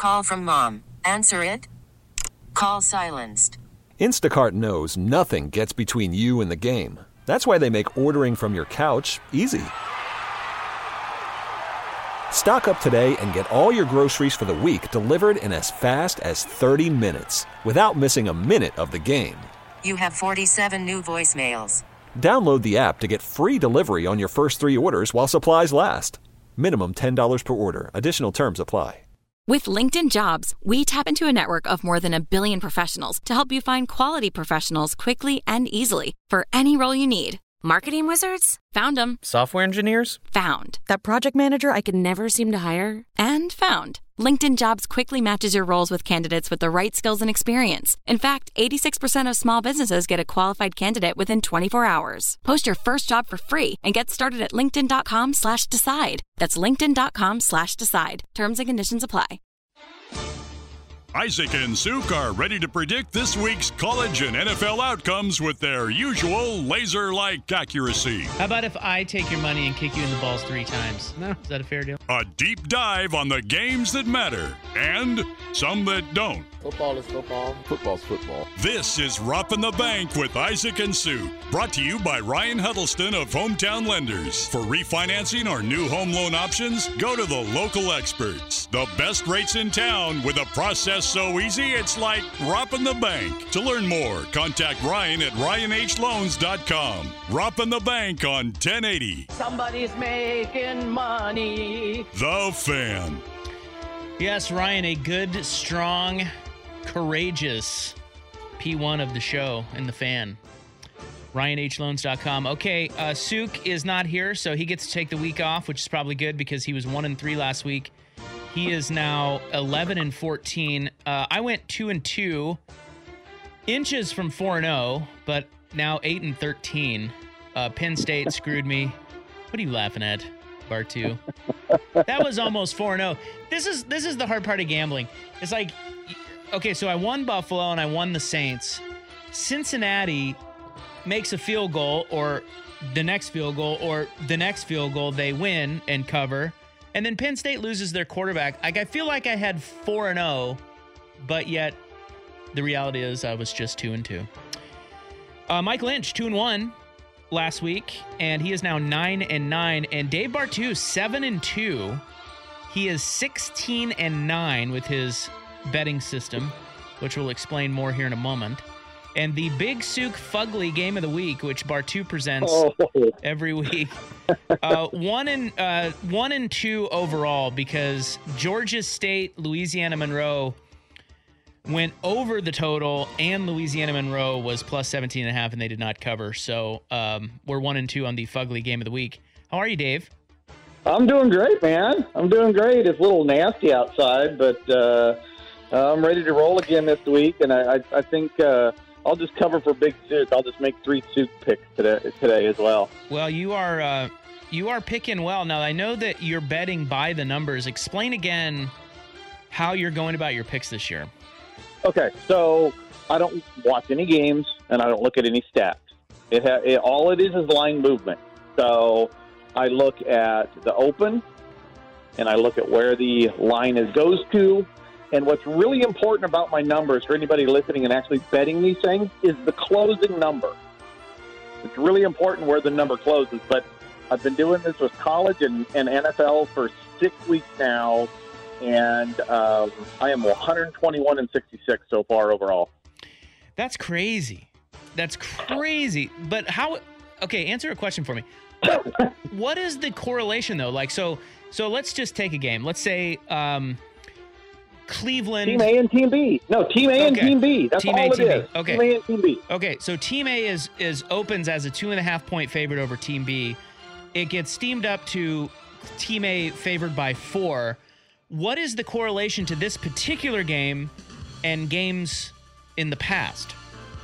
call from mom. Answer it. Call silenced. Instacart knows nothing gets between you and the game. That's why they make ordering from your couch easy. Stock up today and get all your groceries for the week delivered in as fast as 30 minutes without missing a minute of the game. You have 47 new voicemails. Download the app to get free delivery on your first 3 orders while supplies last. Minimum $10 per order. Additional terms apply. With LinkedIn Jobs, we tap into a network of more than 1 billion professionals to help you find quality professionals quickly and easily for any role you need. Marketing wizards? Found them. Software engineers? Found. That project manager I could never seem to hire? And found. LinkedIn Jobs quickly matches your roles with candidates with the right skills and experience. In fact, 86% of small businesses get a qualified candidate within 24 hours. Post your first job for free and get started at linkedin.com/decide. That's linkedin.com/decide. Terms and conditions apply. Isaac and Suk are ready to predict this week's college and NFL outcomes with their usual laser-like accuracy. How about if I take your money and kick you in the balls 3 times? No, is that a fair deal? A deep dive on the games that matter and some that don't. Football is football. Football's football. This is Roppin' the Bank with Isaac and Suk. Brought to you by Ryan Huddleston of Hometown Lenders. For refinancing or new home loan options, go to the local experts. The best rates in town with a process so easy it's like robbing the bank. To learn more, contact Ryan at ryanhloans.com. Roppin' the Bank on 1080. Somebody's making money. The Fan. Yes, Ryan, a good, strong, courageous P1 of the show in The Fan. ryanhloans.com. Okay, Suk is not here, so he gets to take the week off, which is probably good because he was 1-3 last week. He is now 11-14. I went 2-2, inches from 4-0, but now 8-13. Penn State screwed me. What are you laughing at, Bartu? That was almost 4-0. This is the hard part of gambling. It's like, okay, so I won Buffalo and I won the Saints. Cincinnati makes a field goal or the next field goal or the next field goal, they win and cover. And then Penn State loses their quarterback. Like, I feel like I had 4-0, but yet the reality is I was just 2-2. Mike Lynch, 2-1 last week, and he is now 9-9. And Dave Bartu, 7-2. He is 16-9 with his betting system, which we'll explain more here in a moment. And the Big Suk Fugly Game of the Week, which Bartu presents every week, 1-2 overall because Georgia State, Louisiana Monroe went over the total, and Louisiana Monroe was plus 17.5, and they did not cover. So we're 1-2 on the Fugly Game of the Week. How are you, Dave? I'm doing great, man. I'm doing great. It's a little nasty outside, but I'm ready to roll again this week, and I think I'll just cover for Big Suk. I'll just make 3 Suk picks today as well. Well, you are picking well. Now, I know that you're betting by the numbers. Explain again how you're going about your picks this year. Okay, so I don't watch any games, and I don't look at any stats. All it is line movement. So I look at the open, and I look at where the line goes to. And what's really important about my numbers for anybody listening and actually betting these things is the closing number. It's really important where the number closes. But I've been doing this with college and NFL for 6 weeks now, and I am 121-66 so far overall. That's crazy. That's crazy. But how? Okay, answer a question for me. What is the correlation though? Like, so let's just take a game. Let's say. Cleveland. Team A and Team B. No, Team A and Team B. That's Team all A, it Team is. B. Okay. Team A and Team B. Okay, so Team A is opens as a 2.5-point favorite over Team B. It gets steamed up to Team A favored by 4. What is the correlation to this particular game and games in the past?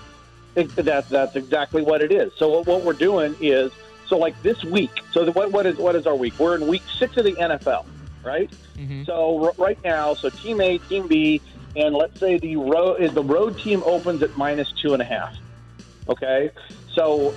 That's exactly what it is. So what we're doing is, so like this week, so what is our week? We're in week 6 of the NFL. Right? Mm-hmm. So right now, so Team A, Team B, and let's say the road team opens at -2.5. Okay? So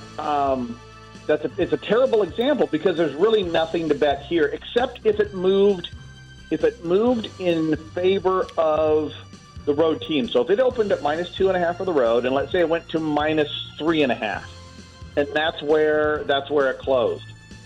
it's a terrible example because there's really nothing to bet here except if it moved if it moved in favor of the road team. So if it opened at -2.5 for the road, and let's say it went to -3.5, and that's where it closed.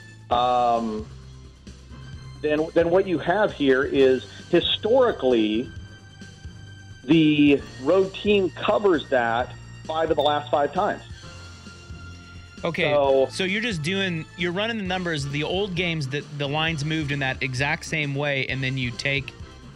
Then what you have here is historically the road team covers that 5 of the last 5 times. Okay, so you're running the numbers of the old games that the lines moved in that exact same way, and then you take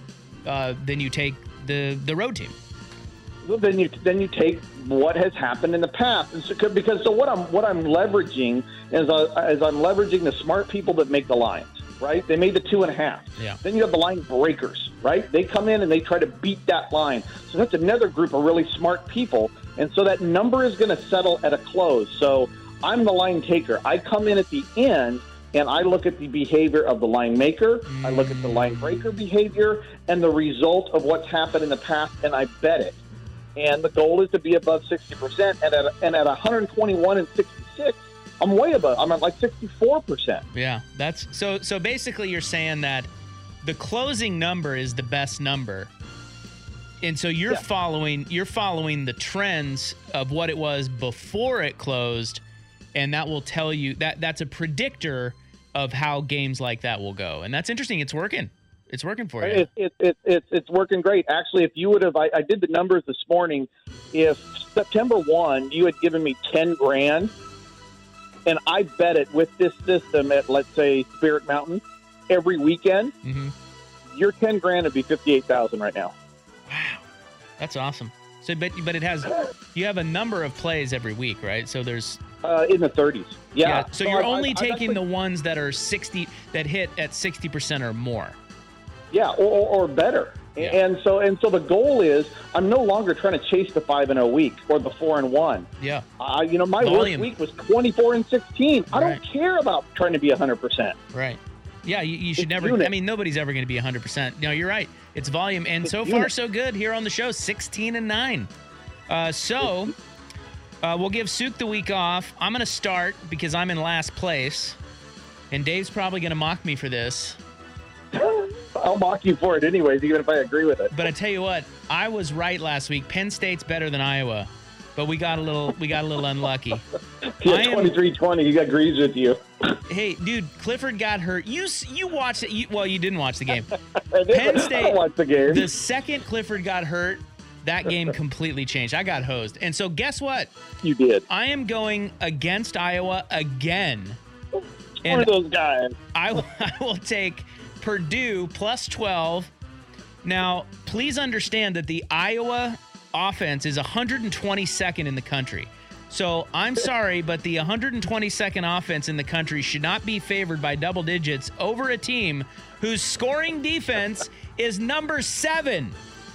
the road team. Well, then you take what has happened in the past, and so what I'm leveraging is I'm leveraging the smart people that make the lines. Right? They made the 2.5. Yeah. Then you have the line breakers, right? They come in and they try to beat that line. So that's another group of really smart people. And so that number is going to settle at a close. So I'm the line taker. I come in at the end and I look at the behavior of the line maker. I look at the line breaker behavior and the result of what's happened in the past, and I bet it. And the goal is to be above 60%. And at 121 and 66, I'm way above. I'm at like 64%. Yeah, that's so basically you're saying that the closing number is the best number. And so you're following the trends of what it was before it closed, and that will tell you that's a predictor of how games like that will go. And that's interesting. It's working. It's working for you. It's working great. Actually, if you would have, I did the numbers this morning. If September 1, you had given me $10,000. And I bet it with this system at, let's say, Spirit Mountain every weekend, your $10,000 would be $58,000 right now. Wow, that's awesome. So, but it has you have a number of plays every week, right? So there's in the 30s. Yeah. So you're only taking the ones that are 60 that hit at 60% or more. Yeah, or better. Yeah. And so the goal is I'm no longer trying to chase the 5-0 week or the 4-1. Yeah. My worst week was 24 and 16. I don't care about trying to be 100%. Right. Yeah, you should never. Unit. I mean, nobody's ever going to be 100%. No, you're right. It's volume, and so far so good here on the show. 16-9. We'll give Souk the week off. I'm going to start because I'm in last place, and Dave's probably going to mock me for this. I'll mock you for it anyways, even if I agree with it. But I tell you what, I was right last week. Penn State's better than Iowa, but we got a little unlucky. Yeah, 23-20. You got Greaves with you. Hey, dude, Clifford got hurt. You watched it. You didn't watch the game. Penn State. I watched the game. The second Clifford got hurt, that game completely changed. I got hosed. And so guess what? You did. I am going against Iowa again. One of those guys. I will take Purdue plus 12. Now, please understand that the Iowa offense is 122nd in the country. So I'm sorry, but the 122nd offense in the country should not be favored by double digits over a team whose scoring defense is number 7.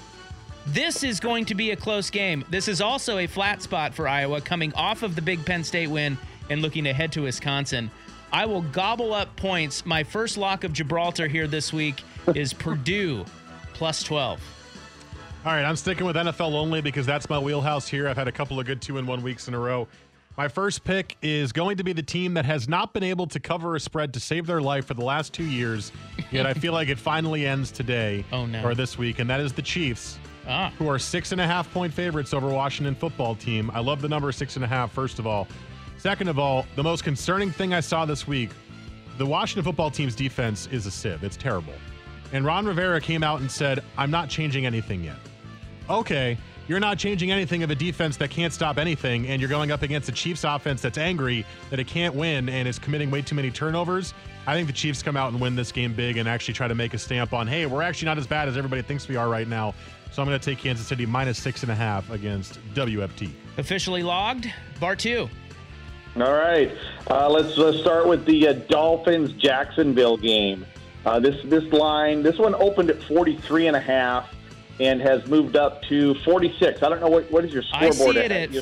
This is going to be a close game. This is also a flat spot for Iowa coming off of the big Penn State win and looking to head to Wisconsin. I will gobble up points. My first lock of Gibraltar here this week is Purdue plus 12. All right, I'm sticking with NFL only because that's my wheelhouse here. I've had a couple of good 2-1 weeks in a row. My first pick is going to be the team that has not been able to cover a spread to save their life for the last 2 years, yet I feel like it finally ends today or this week, and that is the Chiefs, who are 6.5-point favorites over Washington football team. I love the number 6.5, first of all. Second of all, the most concerning thing I saw this week, the Washington football team's defense is a sieve. It's terrible. And Ron Rivera came out and said, I'm not changing anything yet. Okay, you're not changing anything of a defense that can't stop anything, and you're going up against a Chiefs offense that's angry that it can't win and is committing way too many turnovers. I think the Chiefs come out and win this game big and actually try to make a stamp on, hey, we're actually not as bad as everybody thinks we are right now. So I'm going to take Kansas City minus 6.5 against WFT. Officially logged, bar 2. All right, let's start with the Dolphins-Jacksonville game. This one opened at 43.5 and has moved up to 46. I don't know what is your scoreboard. I see it at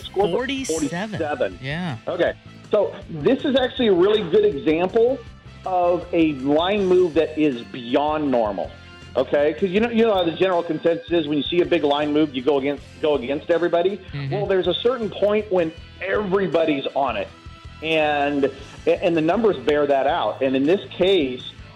47. Yeah. Okay, so this is actually a really good example of a line move that is beyond normal. Okay, because you know how the general consensus is when you see a big line move, you go against everybody. Mm-hmm. Well, there's a certain point when everybody's on it. And the numbers bear that out. And in this case,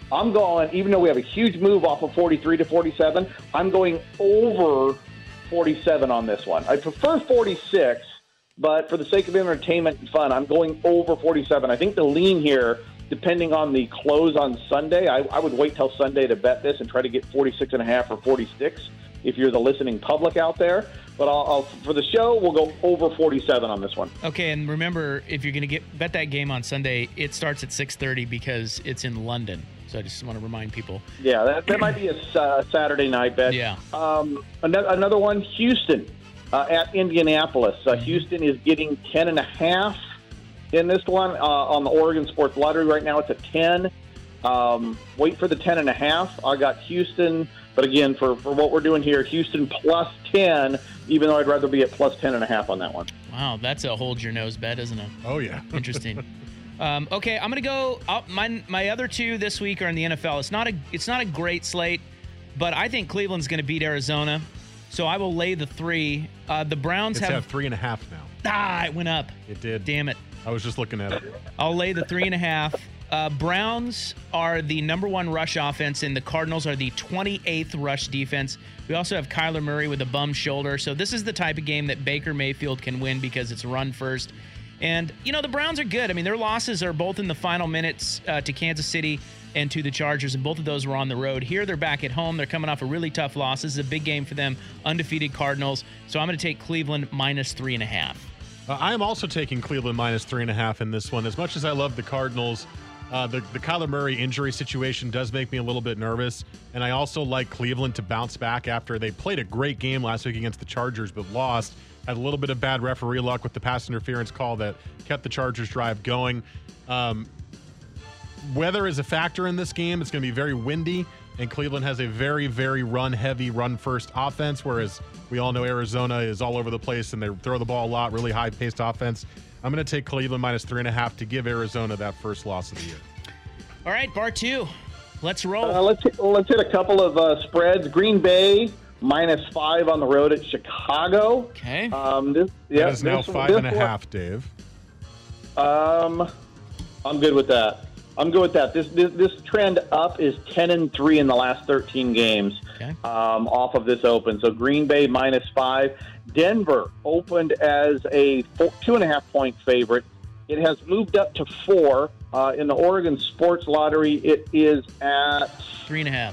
I'm going, even though we have a huge move off of 43 to 47, I'm going over 47 on this one. I prefer 46, but for the sake of entertainment and fun, I'm going over 47. I think the lean here, depending on the close on Sunday, I would wait till Sunday to bet this and try to get 46.5 or 46 if you're the listening public out there. But I'll for the show, we'll go over 47 on this one. Okay, and remember, if you're going to bet that game on Sunday, it starts at 6:30 because it's in London. So I just want to remind people. Yeah, that might be a Saturday night bet. Yeah. Another one, Houston at Indianapolis. Houston is getting 10.5 in this one on the Oregon Sports Lottery. Right now it's at 10. Wait for the 10.5. I got Houston, but again, for what we're doing here, Houston plus 10, even though I'd rather be at plus 10.5 on that one. Wow, that's a hold your nose bet, isn't it? Oh, yeah. Interesting. Okay, I'm going to go my other two this week are in the NFL. It's not a great slate, but I think Cleveland's going to beat Arizona, so I will lay the 3. The Browns It's have at 3.5 now. it went up. It did. Damn it. I was just looking at it. I'll lay the 3.5. Browns are the number 1 rush offense, and the Cardinals are the 28th rush defense. We also have Kyler Murray with a bum shoulder. So this is the type of game that Baker Mayfield can win because it's run first. And, the Browns are good. I mean, their losses are both in the final minutes to Kansas City and to the Chargers, and both of those were on the road. Here they're back at home. They're coming off a really tough loss. This is a big game for them, undefeated Cardinals. So I'm going to take Cleveland minus 3.5. I am also taking Cleveland minus 3.5 in this one. As much as I love the Cardinals, the Kyler Murray injury situation does make me a little bit nervous, and I also like Cleveland to bounce back after they played a great game last week against the Chargers but lost. Had a little bit of bad referee luck with the pass interference call that kept the Chargers drive going. Weather is a factor in this game. It's going to be very windy, and Cleveland has a very, very run-heavy, run-first offense, whereas we all know Arizona is all over the place and they throw the ball a lot, really high-paced offense. I'm going to take Cleveland minus 3.5 to give Arizona that first loss of the year. All right, bar 2. Let's roll. Let's hit a couple of spreads. Green Bay minus 5 on the road at Chicago. Okay. That is now 5.5, Dave. I'm good with that. This trend up is 10-3 in the last 13 games. Okay. Off of this open. So Green Bay minus 5. Denver opened as a 2.5-point favorite. It has moved up to 4. In the Oregon Sports Lottery, it is at 3.5.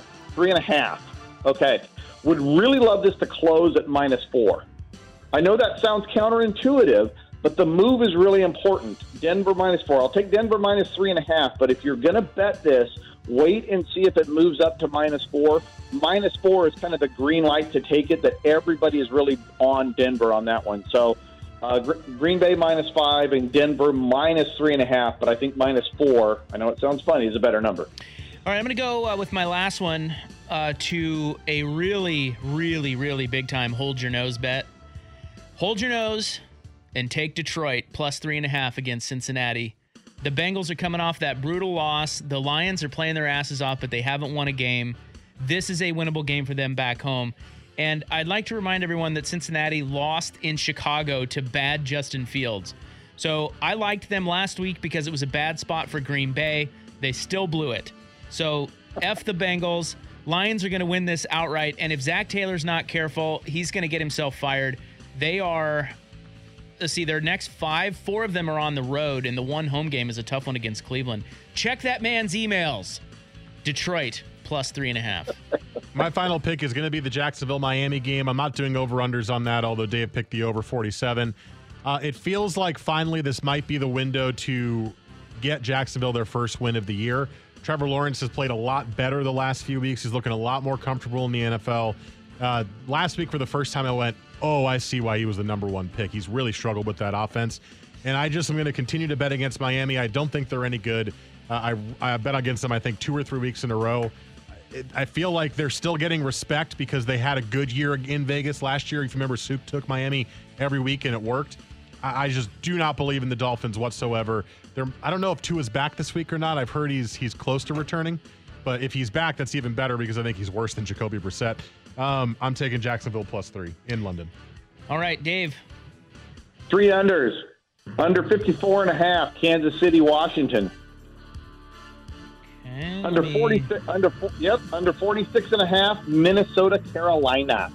3.5. Okay. Would really love this to close at minus 4. I know that sounds counterintuitive, but the move is really important. Denver minus 4. I'll take Denver minus 3.5, but if you're going to bet this, wait and see if it moves up to minus 4. Minus 4 is kind of the green light to take it, that everybody is really on Denver on that one. So Green Bay minus 5 and Denver minus 3.5, but I think minus 4, I know it sounds funny, is a better number. All right, I'm going to go with my last one to a really, really, really big-time hold-your-nose bet. Hold your nose and take Detroit plus 3.5 against Cincinnati. The Bengals are coming off that brutal loss. The Lions are playing their asses off, but they haven't won a game. This is a winnable game for them back home. And I'd like to remind everyone that Cincinnati lost in Chicago to bad Justin Fields. So I liked them last week because it was a bad spot for Green Bay. They still blew it. So F the Bengals. Lions are going to win this outright. And if Zach Taylor's not careful, he's going to get himself fired. They are, let's see, their next 5, 4 of them are on the road, and the one home game is a tough one against Cleveland. Check that man's emails. Detroit plus 3.5. My final pick is going to be the Jacksonville-Miami game. I'm not doing over-unders on that, although Dave picked the over 47. It feels like finally this might be the window to get Jacksonville their first win of the year. Trevor Lawrence has played a lot better the last few weeks. He's looking a lot more comfortable in the NFL. Last week, for the first time, I went, oh, I see why he was the number 1 pick. He's really struggled with that offense. And I just am going to continue to bet against Miami. I don't think they're any good. I bet against them, I think, 2 or 3 weeks in a row. I feel like they're still getting respect because they had a good year in Vegas last year. If you remember, Souk took Miami every week, and it worked. I just do not believe in the Dolphins whatsoever. I don't know if Tua's back this week or not. I've heard he's close to returning. But if he's back, that's even better because I think he's worse than Jacoby Brissett. I'm taking Jacksonville plus 3 in London. All right, Dave. 3 unders. Under 54.5, Kansas City, Washington. Okay. Under 46. Under 46.5. Minnesota, Carolina.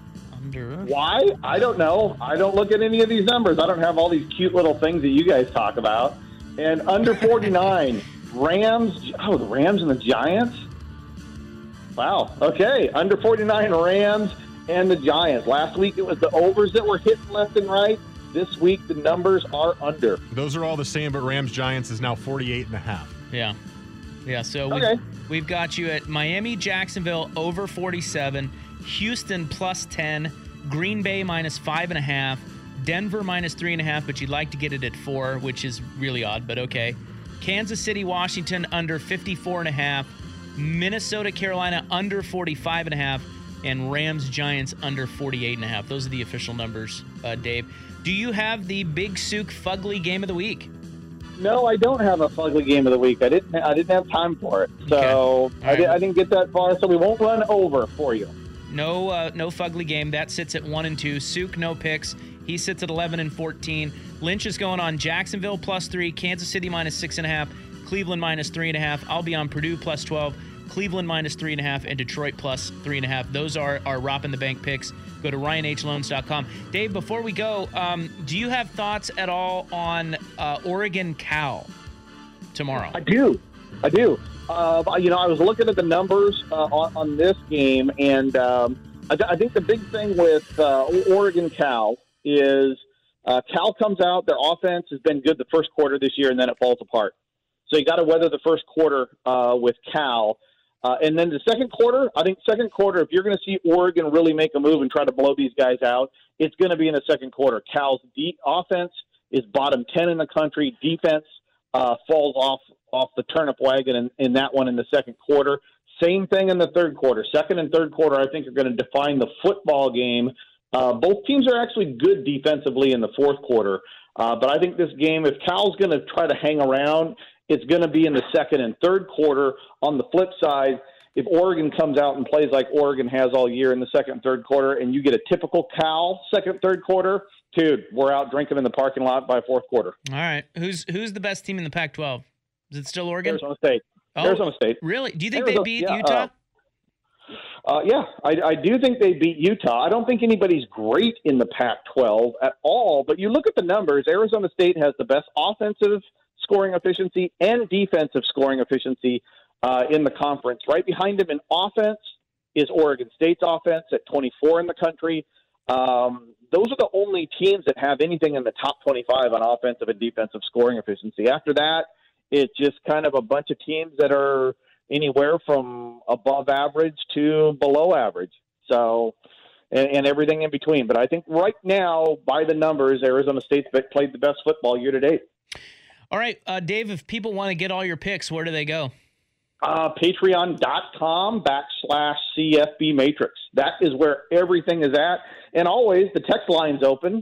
Why? I don't know. I don't look at any of these numbers. I don't have all these cute little things that you guys talk about. And under 49, Rams. Oh, the Rams and the Giants? Wow. Okay. Under 49, Rams and the Giants. Last week it was the overs that were hitting left and right. This week the numbers are under. Those are all the same, but Rams-Giants is now 48.5. Yeah. Yeah, so we've got you at Miami, Jacksonville, over 47. Houston plus 10, Green Bay minus 5.5, Denver minus 3.5, but you'd like to get it at 4, which is really odd, but okay. Kansas City, Washington under 54.5, Minnesota, Carolina under 45.5, and Rams, Giants under 48.5. Those are the official numbers, Dave. Do you have the Big Souk Fugly game of the week? No, I don't have a Fugly game of the week. I didn't have time for it, so okay. I didn't get that far. So we won't run over for you. No Fugly game. That sits at 1 and 2. Souk, no picks. He sits at 11 and 14. Lynch is going on Jacksonville plus 3, Kansas City minus 6.5, Cleveland minus 3.5. I'll be on Purdue plus 12, Cleveland minus 3.5, and Detroit plus 3.5. Those are our Rop in the Bank picks. Go to RyanHLoans.com. Dave, before we go, do you have thoughts at all on Oregon Cal tomorrow? I do. I was looking at the numbers on this game, and I think the big thing with Oregon Cal is Cal comes out, their offense has been good the first quarter this year, and then it falls apart. So you got to weather the first quarter with Cal. And then the second quarter, if you're going to see Oregon really make a move and try to blow these guys out, it's going to be in the second quarter. Cal's offense is bottom 10 in the country. Defense falls off the turnip wagon in that one in the second quarter. Same thing in the third quarter. Second and third quarter, I think, are going to define the football game. Both teams are actually good defensively in the fourth quarter. But I think this game, if Cal's going to try to hang around, it's going to be in the second and third quarter. On the flip side, if Oregon comes out and plays like Oregon has all year in the second and third quarter, and you get a typical Cal second, third quarter, dude, we're out drinking in the parking lot by fourth quarter. All right. Who's the best team in the Pac-12? Is it still Oregon? Arizona State. Oh, Arizona State. Really? Do you think they beat Utah? Yeah, I do think they beat Utah. I don't think anybody's great in the Pac-12 at all, but you look at the numbers, Arizona State has the best offensive scoring efficiency and defensive scoring efficiency in the conference. Right behind them in offense is Oregon State's offense at 24 in the country. Those are the only teams that have anything in the top 25 on offensive and defensive scoring efficiency. After that, it's just kind of a bunch of teams that are anywhere from above average to below average. So, and everything in between. But I think right now, by the numbers, Arizona State's played the best football year to date. All right, Dave, if people want to get all your picks, where do they go? Patreon.com/CFB Matrix. That is where everything is at. And always, the text line's open,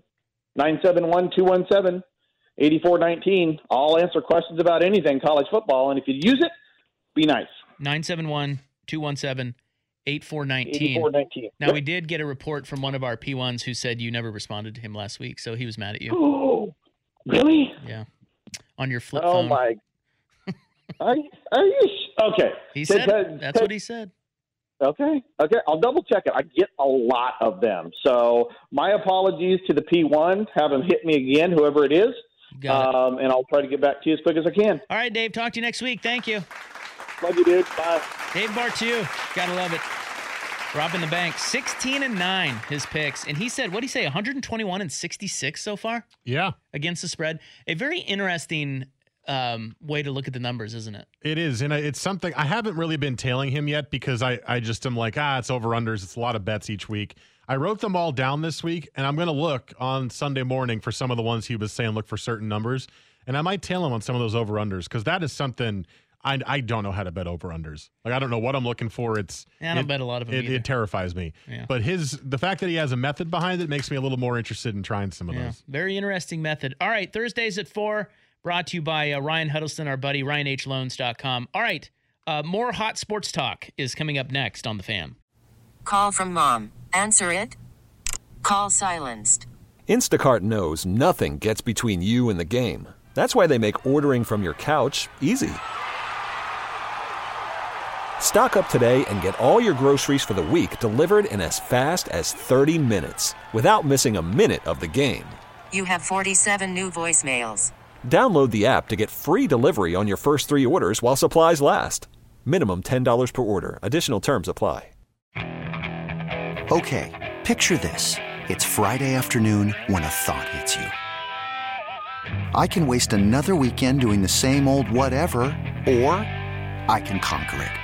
971-217-8419. I'll answer questions about anything college football. And if you use it, be nice. 971-217-8419. 8419. Now, we did get a report from one of our P1s who said you never responded to him last week, so he was mad at you. Oh, really? Yeah. On your flip phone. Oh, my. Are you okay. He said that's what he said. Okay. I'll double check it. I get a lot of them. So my apologies to the P1. Have them hit me again, whoever it is. Got it. And I'll try to get back to you as quick as I can. All right, Dave. Talk to you next week. Thank you. Love you, dude. Bye. Dave Bartu. Gotta love it. Robbing the bank. 16-9, his picks. And he said, what did he say, 121 and 66 so far? Yeah. Against the spread. A very interesting way to look at the numbers, isn't it? It is. And it's something I haven't really been tailing him yet because I just am like, it's over-unders. It's a lot of bets each week. I wrote them all down this week, and I'm going to look on Sunday morning for some of the ones he was saying look for certain numbers. And I might tail him on some of those over-unders because that is something – I don't know how to bet over-unders. Like, I don't know what I'm looking for. I don't bet a lot of them either. It terrifies me. Yeah. But the fact that he has a method behind it makes me a little more interested in trying some of those. Very interesting method. All right, Thursdays at 4, brought to you by Ryan Huddleston, our buddy, RyanHLoans.com. All right, more hot sports talk is coming up next on The Fan. Call from mom. Answer it. Call silenced. Instacart knows nothing gets between you and the game. That's why they make ordering from your couch easy. Stock up today and get all your groceries for the week delivered in as fast as 30 minutes without missing a minute of the game. You have 47 new voicemails. Download the app to get free delivery on your first 3 orders while supplies last. Minimum $10 per order. Additional terms apply. Okay, picture this. It's Friday afternoon when a thought hits you. I can waste another weekend doing the same old whatever, or I can conquer it.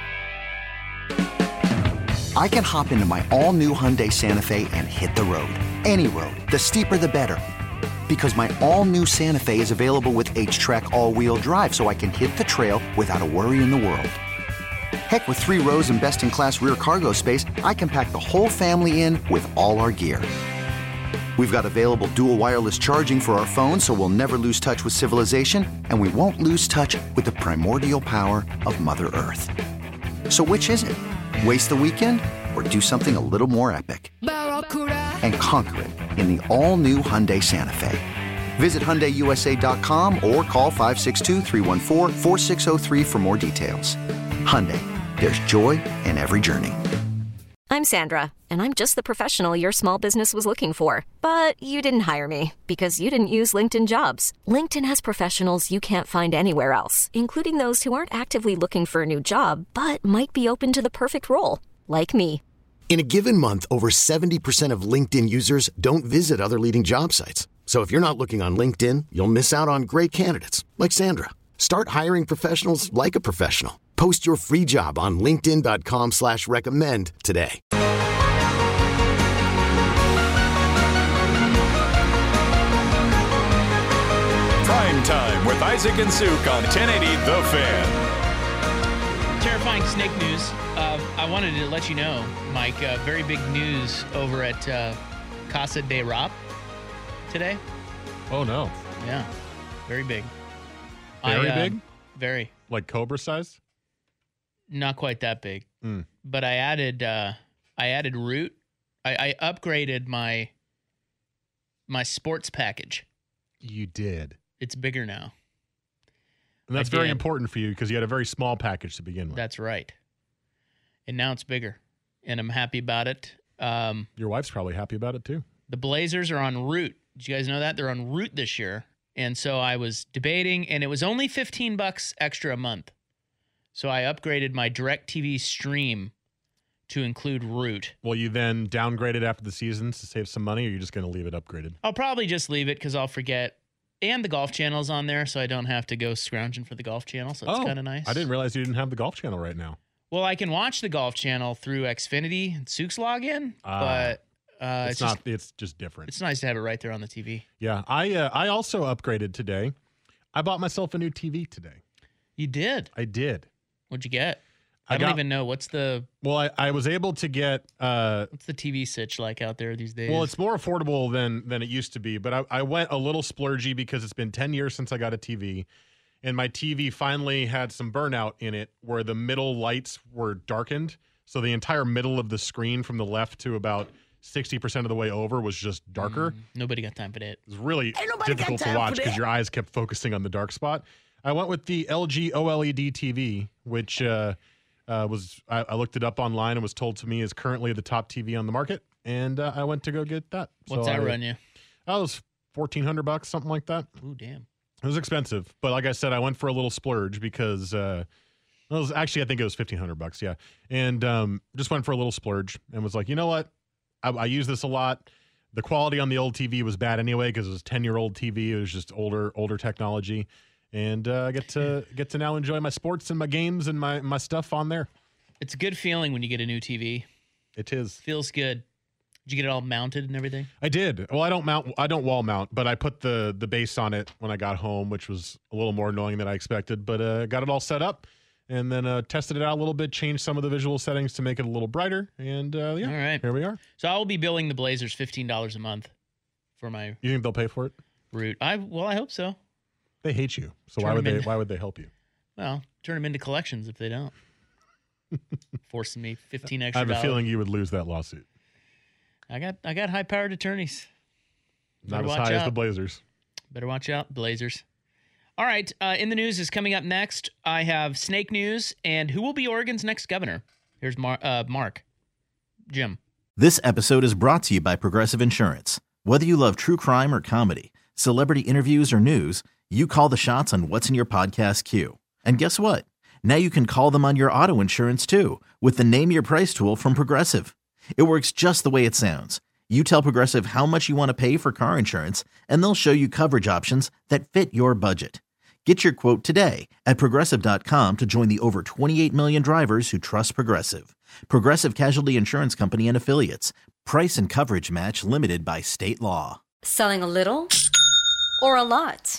I can hop into my all-new Hyundai Santa Fe and hit the road. Any road. The steeper, the better. Because my all-new Santa Fe is available with H-Track all-wheel drive, so I can hit the trail without a worry in the world. Heck, with 3 rows and best-in-class rear cargo space, I can pack the whole family in with all our gear. We've got available dual wireless charging for our phones, so we'll never lose touch with civilization, and we won't lose touch with the primordial power of Mother Earth. So which is it? Waste the weekend or do something a little more epic? And conquer it in the all-new Hyundai Santa Fe. Visit HyundaiUSA.com or call 562-314-4603 for more details. Hyundai, there's joy in every journey. I'm Sandra, and I'm just the professional your small business was looking for. But you didn't hire me because you didn't use LinkedIn Jobs. LinkedIn has professionals you can't find anywhere else, including those who aren't actively looking for a new job, but might be open to the perfect role, like me. In a given month, over 70% of LinkedIn users don't visit other leading job sites. So if you're not looking on LinkedIn, you'll miss out on great candidates like Sandra. Start hiring professionals like a professional. Post your free job on linkedin.com/recommend today. Prime Time with Isaac and Suk on 1080 The Fan. Terrifying snake news. I wanted to let you know, Mike, very big news over at Casa de Rap today. Oh, no. Yeah, very big. Very big? Very. Like Cobra size? Not quite that big. But I added Root. I upgraded my sports package. You did. It's bigger now. And that's very important for you because you had a very small package to begin with. That's right. And now it's bigger. And I'm happy about it. Your wife's probably happy about it too. The Blazers are on Root. Did you guys know that? They're on Root this year. And so I was debating, and it was only $15 extra a month. So I upgraded my DirecTV stream to include Root. Will you then downgrade it after the season to save some money, or are you just going to leave it upgraded? I'll probably just leave it because I'll forget. And the Golf Channel's on there, so I don't have to go scrounging for the Golf Channel, so it's kind of nice. I didn't realize you didn't have the Golf Channel right now. Well, I can watch the Golf Channel through Xfinity and Suk's login, but it's just different. It's nice to have it right there on the TV. Yeah, I also upgraded today. I bought myself a new TV today. You did? I did. What'd you get? I don't even know. What's the... Well, I was able to get... what's the TV sitch like out there these days? Well, it's more affordable than it used to be, but I went a little splurgy because it's been 10 years since I got a TV, and my TV finally had some burnout in it where the middle lights were darkened, so the entire middle of the screen from the left to about 60% of the way over was just darker. Nobody got time for that. It was really difficult to watch because your eyes kept focusing on the dark spot. I went with the LG OLED TV, which... I looked it up online and was told to me is currently the top TV on the market, and I went to go get that. What's that run you? That was $1,400, something like that. Ooh, damn! It was expensive, but like I said, I went for a little splurge because I think it was $1,500, yeah, and just went for a little splurge and was like, you know what, I use this a lot. The quality on the old TV was bad anyway because it was a 10-year-old TV. It was just older technology. And I get to now enjoy my sports and my games and my stuff on there. It's a good feeling when you get a new TV. It is. Feels good. Did you get it all mounted and everything? I did. Well, I don't wall mount, but I put the base on it when I got home, which was a little more annoying than I expected. But got it all set up and then tested it out a little bit, changed some of the visual settings to make it a little brighter. And all right, here we are. So I will be billing the Blazers $15 a month for my. You think they'll pay for it? Root. I hope so. They hate you, so why would they help you? Well, turn them into collections if they don't. Forcing me $15 extra. I have a feeling you would lose that lawsuit. I got high-powered attorneys. Not as high as the Blazers. Better watch out, Blazers. All right. In the news is coming up next. I have snake news and who will be Oregon's next governor. Here's Mark. Jim. This episode is brought to you by Progressive Insurance. Whether you love true crime or comedy, celebrity interviews or news, you call the shots on what's in your podcast queue. And guess what? Now you can call them on your auto insurance too with the Name Your Price tool from Progressive. It works just the way it sounds. You tell Progressive how much you want to pay for car insurance, and they'll show you coverage options that fit your budget. Get your quote today at Progressive.com to join the over 28 million drivers who trust Progressive. Progressive Casualty Insurance Company and Affiliates. Price and coverage match limited by state law. Selling a little or a lot?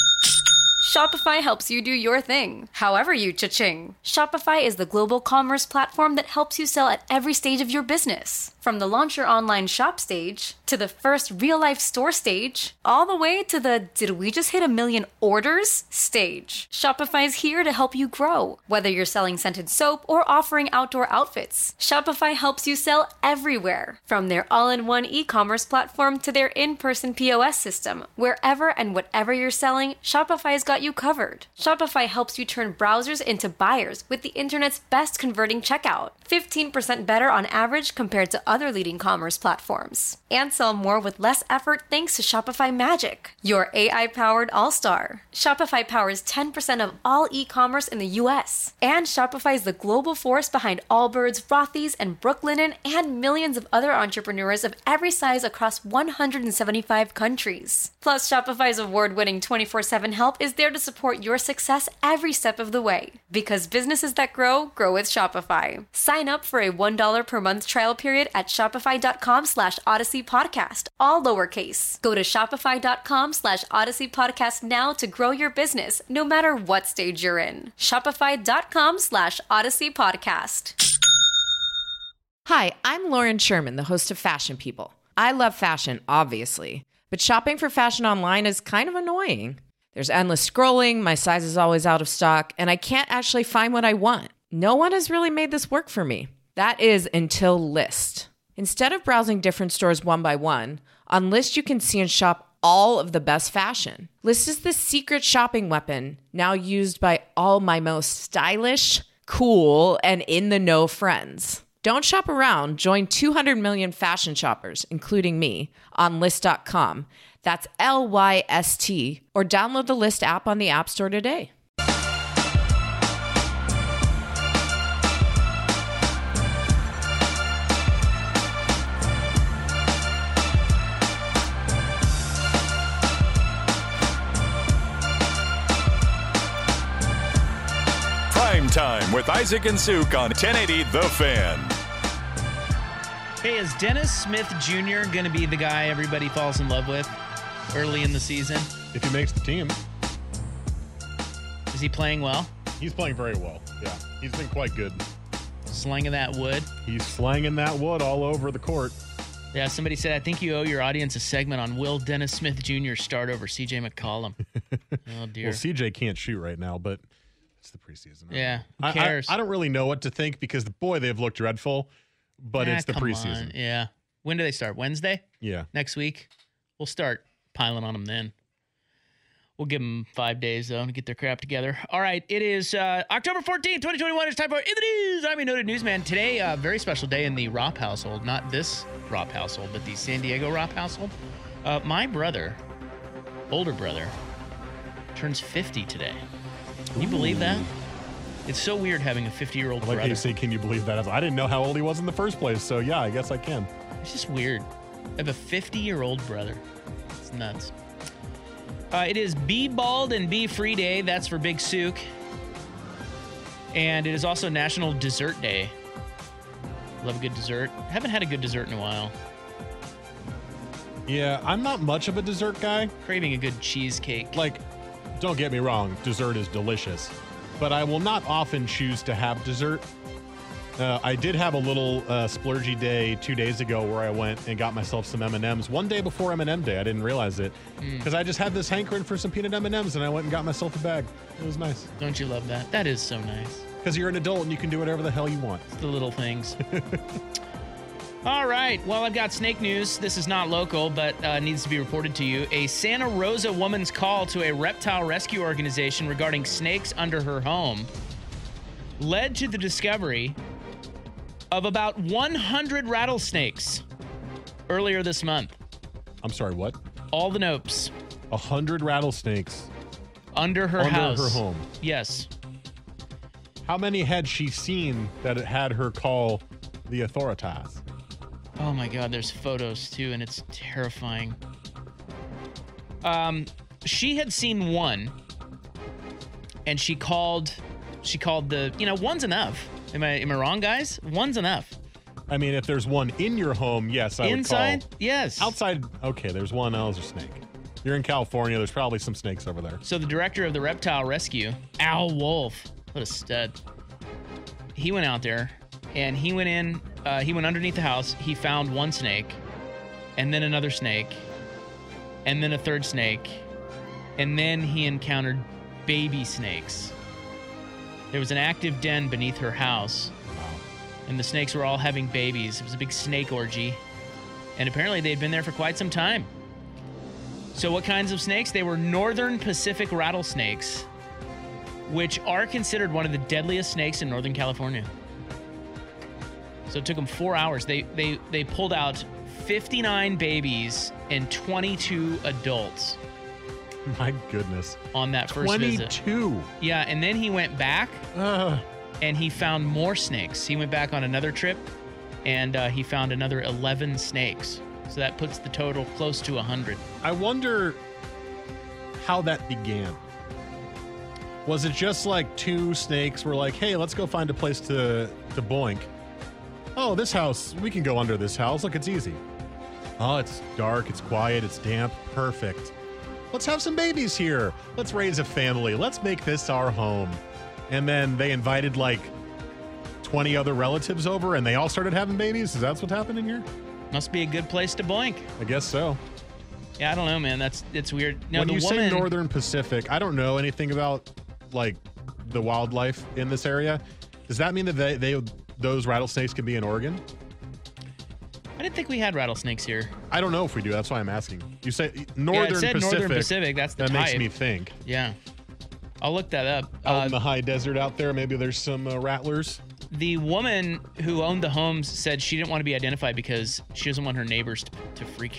Shopify helps you do your thing, however you cha-ching. Shopify is the global commerce platform that helps you sell at every stage of your business. From the launch your online shop stage, to the first real-life store stage, all the way to the did we just hit 1 million orders stage. Shopify is here to help you grow. Whether you're selling scented soap or offering outdoor outfits, Shopify helps you sell everywhere. From their all-in-one e-commerce platform to their in-person POS system, wherever and whatever you're selling, Shopify's got you covered. Shopify helps you turn browsers into buyers with the internet's best converting checkout. 15% better on average compared to other leading commerce platforms. And sell more with less effort thanks to Shopify Magic, your AI-powered all-star. Shopify powers 10% of all e-commerce in the US. And Shopify is the global force behind Allbirds, Rothy's, and Brooklinen, and millions of other entrepreneurs of every size across 175 countries. Plus, Shopify's award-winning 24/7 help is there to support your success every step of the way. Because businesses that grow, grow with Shopify. Sign up for a $1 per month trial period at shopify.com/Odyssey Podcast, all lowercase. Go to shopify.com/Odyssey Podcast now to grow your business, no matter what stage you're in. Shopify.com/Odyssey Podcast. Hi, I'm Lauren Sherman, the host of Fashion People. I love fashion, obviously, but shopping for fashion online is kind of annoying. There's endless scrolling, my size is always out of stock, and I can't actually find what I want. No one has really made this work for me. That is until Lyst. Instead of browsing different stores one by one, on Lyst you can see and shop all of the best fashion. Lyst is the secret shopping weapon now used by all my most stylish, cool, and in-the-know friends. Don't shop around. Join 200 million fashion shoppers, including me, on Lyst.com. That's LYST, or download the Lyst app on the App Store today. Prime Time with Isaac and Suk on 1080 The Fan. Hey, is Dennis Smith Jr. going to be the guy everybody falls in love with early in the season? If he makes the team. Is he playing well? He's playing very well, yeah. He's been quite good. Slanging that wood? He's slanging that wood all over the court. Yeah, somebody said, I think you owe your audience a segment on will Dennis Smith Jr. start over C.J. McCollum. Oh, dear. Well, C.J. can't shoot right now, but it's the preseason. Yeah, who cares? I don't really know what to think because, boy, they've looked dreadful, but it's the preseason. On. Yeah. When do they start? Wednesday? Yeah. Next week? We'll start piling on them then. We'll give them 5 days, though, to get their crap together. All right, it is October 14th, 2021. It's time for In the News. I'm your noted newsman. Today, a very special day in the Ropp household. Not this Ropp household, but the San Diego Ropp household. My brother, older brother, turns 50 today. Can you believe that? It's so weird having a 50-year-old brother. I like how you say, can you believe that? I didn't know how old he was in the first place, so yeah, I guess I can. It's just weird. I have a 50-year-old brother. It's nuts. It is Be Bald and Be Free Day. That's for Big Suk. And it is also National Dessert Day. Love a good dessert. Haven't had a good dessert in a while. Yeah, I'm not much of a dessert guy. Craving a good cheesecake. Like, don't get me wrong, dessert is delicious. But I will not often choose to have dessert. I did have a little splurgy day 2 days ago where I went and got myself some M&Ms. One day before M&M Day, I didn't realize it. Because I just had this hankering for some peanut M&Ms and I went and got myself a bag. It was nice. Don't you love that? That is so nice. Because you're an adult and you can do whatever the hell you want. It's the little things. All right. Well, I've got snake news. This is not local, but needs to be reported to you. A Santa Rosa woman's call to a reptile rescue organization regarding snakes under her home led to the discovery of about 100 rattlesnakes earlier this month. I'm sorry, what? All the Nopes. 100 rattlesnakes under her house. Under her home. Yes. How many had she seen that it had her call the authorities? Oh my God, there's photos too, and it's terrifying. She had seen one, and she called the, one's enough. Am I wrong, guys? One's enough. I mean, if there's one in your home, yes, I Inside? would call. Yes. Outside, okay, there's one. Oh, there's a snake. You're in California. There's probably some snakes over there. So the director of the reptile rescue, Al Wolf, what a stud. He went out there, and he went in, he went underneath the house. He found one snake, and then another snake, and then a third snake, and then he encountered baby snakes. There was an active den beneath her house, and the snakes were all having babies. It was a big snake orgy, and apparently they'd been there for quite some time. So what kinds of snakes? They were northern Pacific rattlesnakes, which are considered one of the deadliest snakes in Northern California. So it took them 4 hours. They pulled out 59 babies and 22 adults. My goodness. On that first visit. 22. Yeah, and then he went back and he found more snakes. He went back on another trip and he found another 11 snakes. So that puts the total close to 100. I wonder how that began. Was it just like two snakes were like, hey, let's go find a place to boink? Oh, this house, we can go under this house. Look, it's easy. Oh, it's dark, it's quiet, it's damp. Perfect. Let's have some babies here. Let's raise a family. Let's make this our home. And then they invited like 20 other relatives over and they all started having babies? Is that what's happening here? Must be a good place to boink. I guess so. Yeah, I don't know, man. It's weird. No, when you say Northern Pacific, I don't know anything about like the wildlife in this area. Does that mean that those rattlesnakes can be in Oregon? I didn't think we had rattlesnakes here. I don't know if we do. That's why I'm asking. You say Northern Pacific. Northern Pacific. That's the that type. Makes me think. Yeah. I'll look that up. Out in the high desert out there, maybe there's some rattlers. The woman who owned the homes said she didn't want to be identified because she doesn't want her neighbors to freak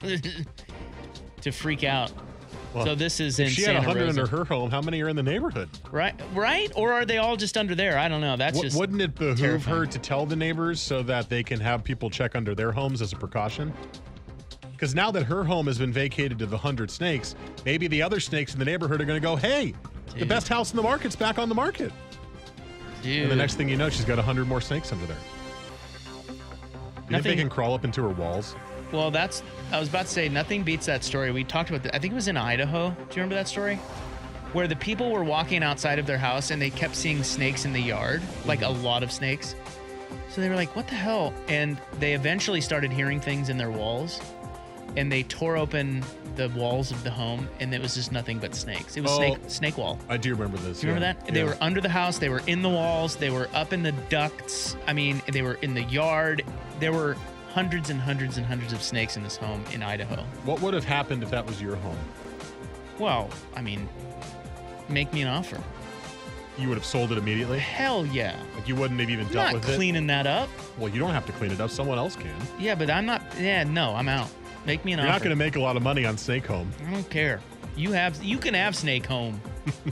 to freak out. Well, so this is in Santa Rosa. She had 100 under her home. How many are in the neighborhood? Right? Or are they all just under there? I don't know. That's just wouldn't it behoove terrifying. her to tell the neighbors so that they can have people check under their homes as a precaution? Because now that her home has been vacated to the 100 snakes, maybe the other snakes in the neighborhood are going to go, hey, the best house in the market's back on the market. Dude. And the next thing you know, she's got 100 more snakes under there. Do you think they can crawl up into her walls? Well, I was about to say, nothing beats that story. We talked about that. I think it was in Idaho. Do you remember that story? Where the people were walking outside of their house and they kept seeing snakes in the yard, like a lot of snakes. So they were like, what the hell? And they eventually started hearing things in their walls. And they tore open the walls of the home, and it was just nothing but snakes. It was snake wall. I do remember this. Do you remember that? Yeah. They were under the house. They were in the walls. They were up in the ducts. I mean, they were in the yard. There were hundreds and hundreds and hundreds of snakes in this home in Idaho. What would have happened if that was your home? Well, I mean, make me an offer. You would have sold it immediately? Hell yeah. Like you wouldn't have even dealt with it? Not cleaning that up. Well, you don't have to clean it up. Someone else can. Yeah, but I'm not. Yeah, no, I'm out. Make me an offer. You're not going to make a lot of money on Snake Home. I don't care. You can have Snake Home.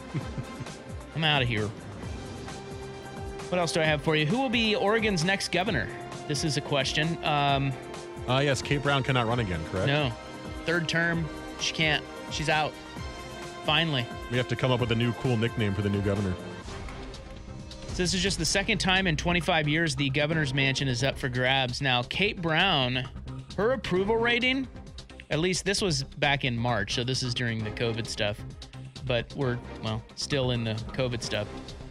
I'm out of here. What else do I have for you? Who will be Oregon's next governor? This is a question. Yes, Kate Brown cannot run again, correct? No. Third term, she can't. She's out. Finally. We have to come up with a new cool nickname for the new governor. So this is just the second time in 25 years the governor's mansion is up for grabs. Now, Kate Brown, her approval rating, at least this was back in March, so this is during the COVID stuff, but we're, still in the COVID stuff.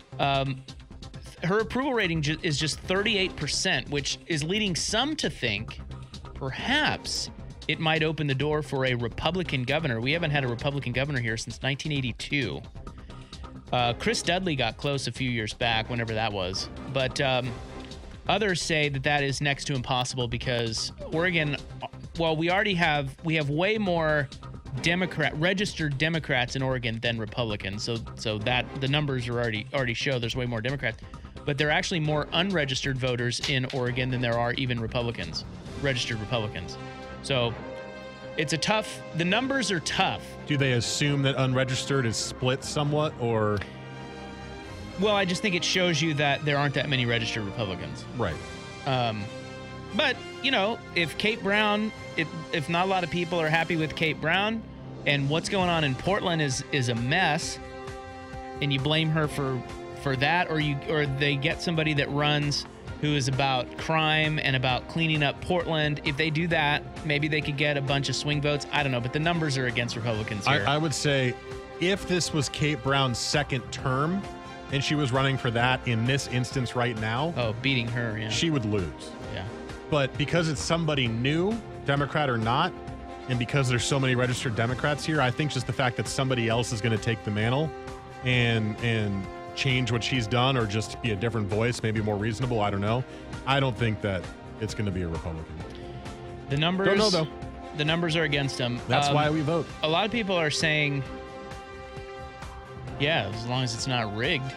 Her approval rating is just 38%, which is leading some to think perhaps it might open the door for a Republican governor. We haven't had a Republican governor here since 1982. Chris Dudley got close a few years back, whenever that was. But Others say that is next to impossible because Oregon, well, we have way more registered Democrats in Oregon than Republicans. So that the numbers are already show there's way more Democrats, but there are actually more unregistered voters in Oregon than there are even registered Republicans. So the numbers are tough. Do they assume that unregistered is split somewhat, or? Well, I just think it shows you that there aren't that many registered Republicans. Right. But, if Kate Brown, if not a lot of people are happy with Kate Brown and what's going on in Portland is a mess, and you blame her for that, or they get somebody that runs who is about crime and about cleaning up Portland. If they do that, maybe they could get a bunch of swing votes. I don't know, but the numbers are against Republicans here. I would say if this was Kate Brown's second term and she was running for that in this instance right now. Oh, beating her, yeah. She would lose. Yeah. But because it's somebody new, Democrat or not, and because there's so many registered Democrats here, I think just the fact that somebody else is going to take the mantle and change what she's done, or just be a different voice, maybe more reasonable, I don't know. I don't think that it's going to be a Republican. The numbers, don't know, though. The numbers are against them. That's why we vote. A lot of people are saying, yeah, as long as it's not rigged.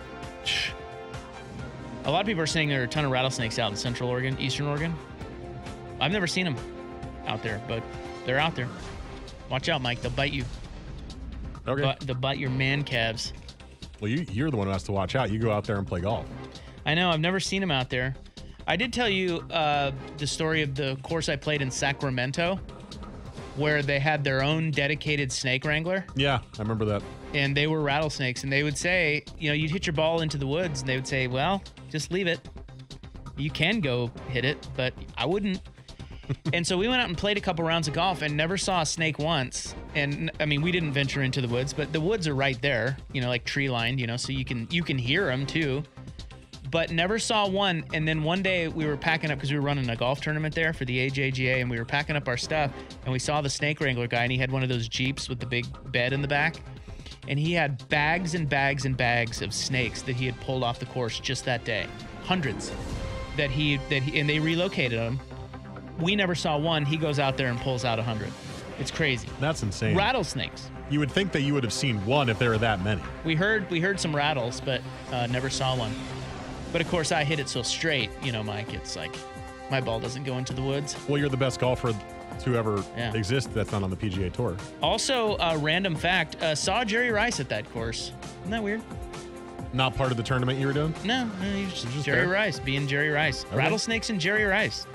A lot of people are saying there are a ton of rattlesnakes out in Central Oregon, Eastern Oregon. I've never seen them out there, but they're out there. Watch out, Mike. They'll bite you. Okay. They'll bite your man calves. Well, you're the one who has to watch out. You go out there and play golf. I know. I've never seen them out there. I did tell you the story of the course I played in Sacramento, where they had their own dedicated snake wrangler. Yeah, I remember that. And they were rattlesnakes. And they would say, you'd hit your ball into the woods, and they would say, well, just leave it. You can go hit it, but I wouldn't. And so we went out and played a couple rounds of golf and never saw a snake once. And I mean, we didn't venture into the woods, but the woods are right there, like tree lined, so you can hear them too. But never saw one. And then one day we were packing up because we were running a golf tournament there for the AJGA, and we were packing up our stuff, and we saw the snake wrangler guy, and he had one of those Jeeps with the big bed in the back, and he had bags and bags and bags of snakes that he had pulled off the course just that day, hundreds and they relocated them. We never saw one. He goes out there and pulls out 100. It's crazy. That's insane. Rattlesnakes. You would think that you would have seen one if there were that many. We heard some rattles, but never saw one. But of course, I hit it so straight, Mike. It's like my ball doesn't go into the woods. Well, you're the best golfer to ever exist that's not on the PGA Tour. Also, random fact: saw Jerry Rice at that course. Isn't that weird? Not part of the tournament you were doing? No, he was just Jerry Rice, being Jerry Rice. Okay. Rattlesnakes and Jerry Rice.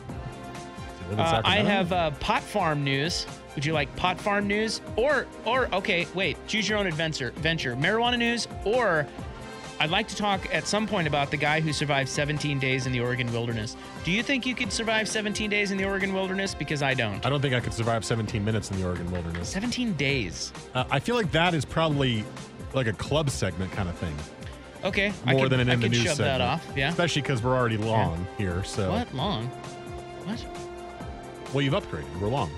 I have pot farm news. Would you like pot farm news? Or okay, wait, choose your own venture. Marijuana news, or I'd like to talk at some point about the guy who survived 17 days in the Oregon wilderness. Do you think you could survive 17 days in the Oregon wilderness? Because I don't. I don't think I could survive 17 minutes in the Oregon wilderness. 17 days. I feel like that is probably like a club segment kind of thing. Okay. More than an in the news shove segment. That off, yeah. Especially because we're already long here, so. What? Long? What? Well, you've upgraded. We're long.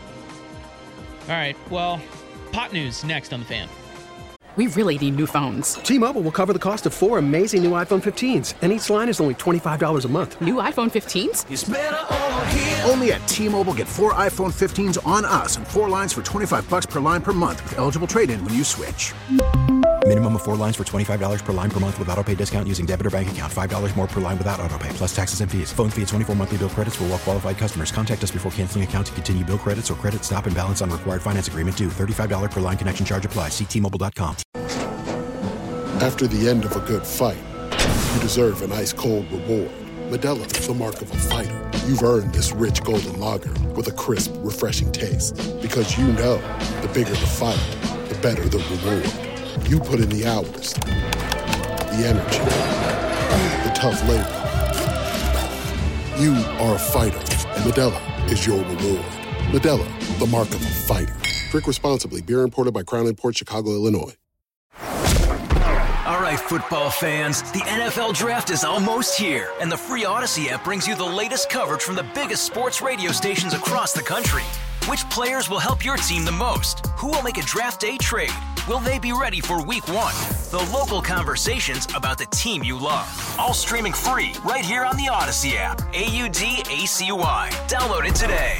All right. Well, pot news next on The Fan. We really need new phones. T-Mobile will cover the cost of 4 amazing new iPhone 15s, and each line is only $25 a month. New iPhone 15s? It's better over here. Only at T-Mobile, get 4 iPhone 15s on us and 4 lines for $25 per line per month with eligible trade-in when you switch. Minimum of 4 lines for $25 per line per month with autopay discount using debit or bank account. $5 more per line without autopay, plus taxes and fees. Phone fee at 24 monthly bill credits for well-qualified customers. Contact us before canceling account to continue bill credits or credit stop and balance on required finance agreement due. $35 per line connection charge applies. See T-Mobile.com. After the end of a good fight, you deserve an ice-cold reward. Modelo is the mark of a fighter. You've earned this rich golden lager with a crisp, refreshing taste. Because you know, the bigger the fight, the better the reward. You put in the hours, the energy, the tough labor. You are a fighter, and Modelo is your reward. Modelo, the mark of a fighter. Drink responsibly. Beer imported by Crown Imports, Chicago, Illinois. All right, right, football fans. The NFL Draft is almost here, and the free Odyssey app brings you the latest coverage from the biggest sports radio stations across the country. Which players will help your team the most? Who will make a draft day trade? Will they be ready for week 1? The local conversations about the team you love. All streaming free right here on the Odyssey app. AUDACY. Download it today.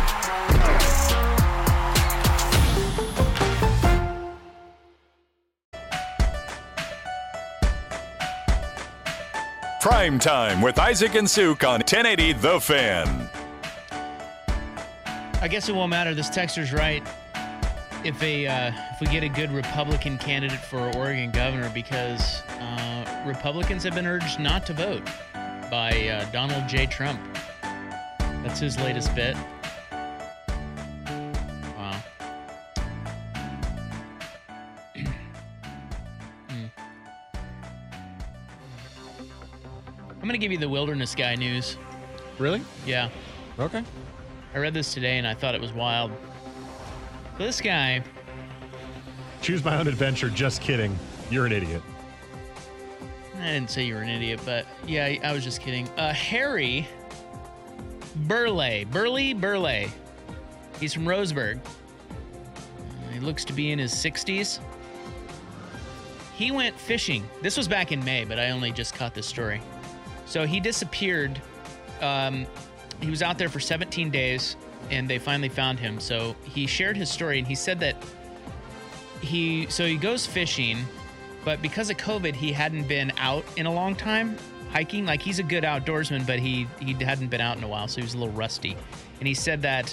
Prime Time with Isaac and Suk on 1080 The Fan. I guess it won't matter. This texter's right. If we get a good Republican candidate for Oregon governor, because Republicans have been urged not to vote by Donald J. Trump. That's his latest bit. Wow. I'm going to give you the wilderness guy news. Really? Yeah. Okay. I read this today and I thought it was wild. So this guy... Choose my own adventure. Just kidding. You're an idiot. I didn't say you were an idiot, but yeah, I was just kidding. Harry Burley. He's from Roseburg. He looks to be in his 60s. He went fishing. This was back in May, but I only just caught this story. So he disappeared. He was out there for 17 days, and they finally found him. So he shared his story, and he said that he goes fishing, but because of COVID, he hadn't been out in a long time hiking. Like, he's a good outdoorsman, but he hadn't been out in a while, so he was a little rusty. And he said that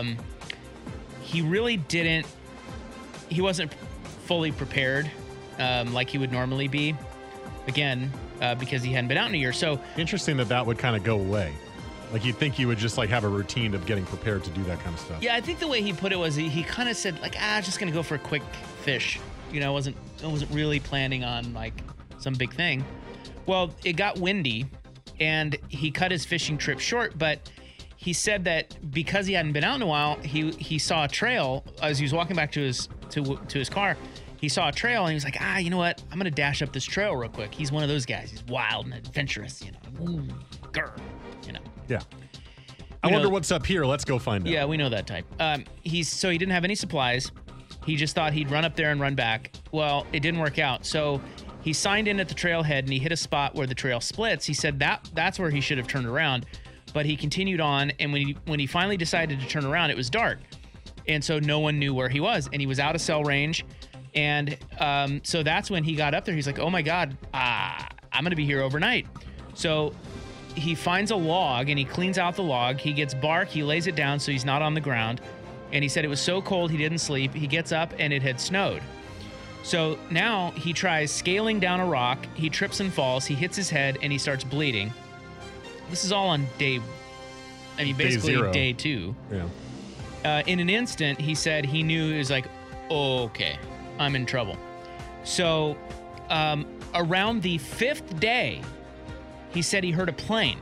he really didn't, he wasn't fully prepared like he would normally be, again, because he hadn't been out in a year. So interesting that would kind of go away. Like, you'd think you would just like have a routine of getting prepared to do that kind of stuff. Yeah, I think the way he put it was he kind of said, like, I'm just going to go for a quick fish. You know, I wasn't really planning on, like, some big thing. Well, it got windy, and he cut his fishing trip short, but he said that because he hadn't been out in a while, he saw a trail as he was walking back to his car. He saw a trail, and he was like, you know what? I'm going to dash up this trail real quick. He's one of those guys. He's wild and adventurous, you know. Ooh, grr, you know. Yeah. I wonder what's up here. Let's go find out. Yeah, we know that type. He didn't have any supplies. He just thought he'd run up there and run back. Well, it didn't work out. So he signed in at the trailhead, and he hit a spot where the trail splits. He said that's where he should have turned around, but he continued on. And when he finally decided to turn around, it was dark, and so no one knew where he was, and he was out of cell range. And so that's when he got up there. He's like, "Oh my God, I'm gonna be here overnight." So he finds a log and he cleans out the log. He gets bark. He lays it down so he's not on the ground. And he said it was so cold he didn't sleep. He gets up and it had snowed. So now he tries scaling down a rock. He trips and falls. He hits his head and he starts bleeding. This is all on basically day 2. Yeah. In an instant, he said he knew, he was like, oh, okay, I'm in trouble. So around the 5th day, he said he heard a plane.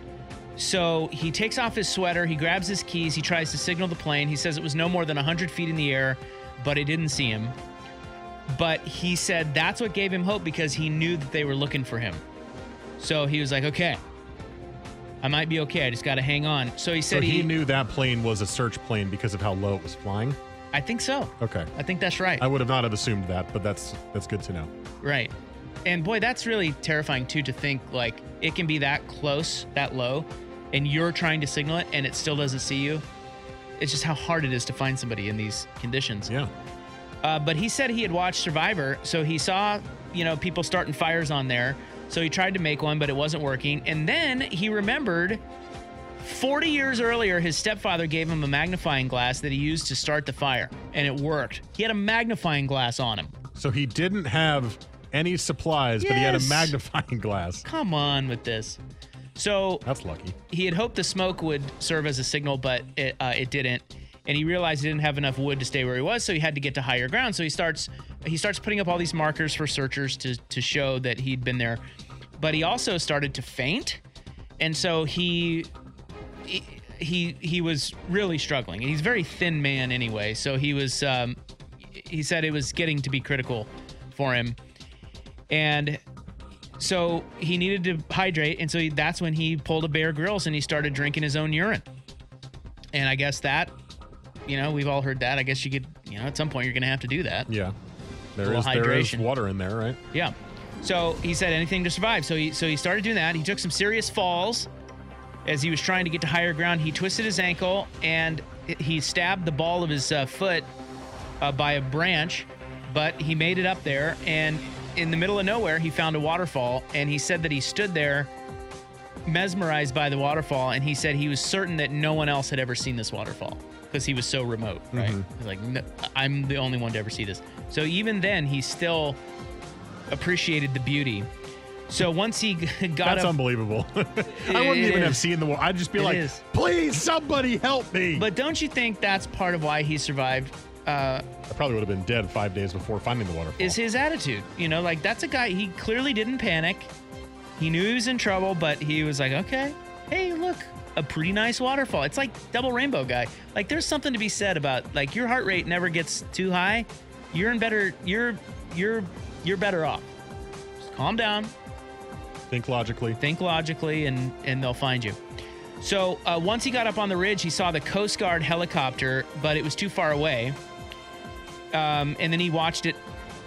So he takes off his sweater, he grabs his keys, he tries to signal the plane. He says it was no more than 100 feet in the air, but it didn't see him. But he said that's what gave him hope, because he knew that they were looking for him. So he was like, okay, I might be okay. I just got to hang on. So he said he knew that plane was a search plane because of how low it was flying? I think so. Okay. I think that's right. I would have not have assumed that, but that's good to know. Right. And boy, that's really terrifying too, to think like it can be that close, that low, and you're trying to signal it and it still doesn't see you. It's just how hard it is to find somebody in these conditions. Yeah. But he said he had watched Survivor, so he saw, people starting fires on there. So he tried to make one, but it wasn't working. And then he remembered 40 years earlier, his stepfather gave him a magnifying glass that he used to start the fire, and it worked. He had a magnifying glass on him. So he didn't have any supplies, but he had a magnifying glass. Come on with this. So that's lucky. He had hoped the smoke would serve as a signal, but it didn't. And he realized he didn't have enough wood to stay where he was, so he had to get to higher ground. So he starts putting up all these markers for searchers to show that he'd been there. But he also started to faint, and so he was really struggling. And he's a very thin man anyway, so he was. He said it was getting to be critical for him. And so he needed to hydrate, and so that's when he pulled a Bear Grylls and he started drinking his own urine. And I guess that, we've all heard that. I guess you could, at some point you're going to have to do that. Yeah. There is water in there, right? Yeah. So he said anything to survive. So he started doing that. He took some serious falls as he was trying to get to higher ground. He twisted his ankle and he stabbed the ball of his foot by a branch, but he made it up there. And in the middle of nowhere, he found a waterfall, and he said that he stood there mesmerized by the waterfall, and he said he was certain that no one else had ever seen this waterfall because he was so remote, right? He's like, no, I'm the only one to ever see this. So even then, he still appreciated the beauty. So once he got That's unbelievable. I wouldn't even have seen the water. I'd just be like, please, somebody help me. But don't you think that's part of why he survived? I probably would have been dead 5 days before finding the waterfall. Is his attitude. That's a guy, he clearly didn't panic. He knew he was in trouble, but he was like, okay, hey, look, a pretty nice waterfall. It's like Double Rainbow guy. Like, there's something to be said about, like, your heart rate never gets too high. You're better off. Just calm down. Think logically, and they'll find you. So once he got up on the ridge, he saw the Coast Guard helicopter, but it was too far away. And then he watched it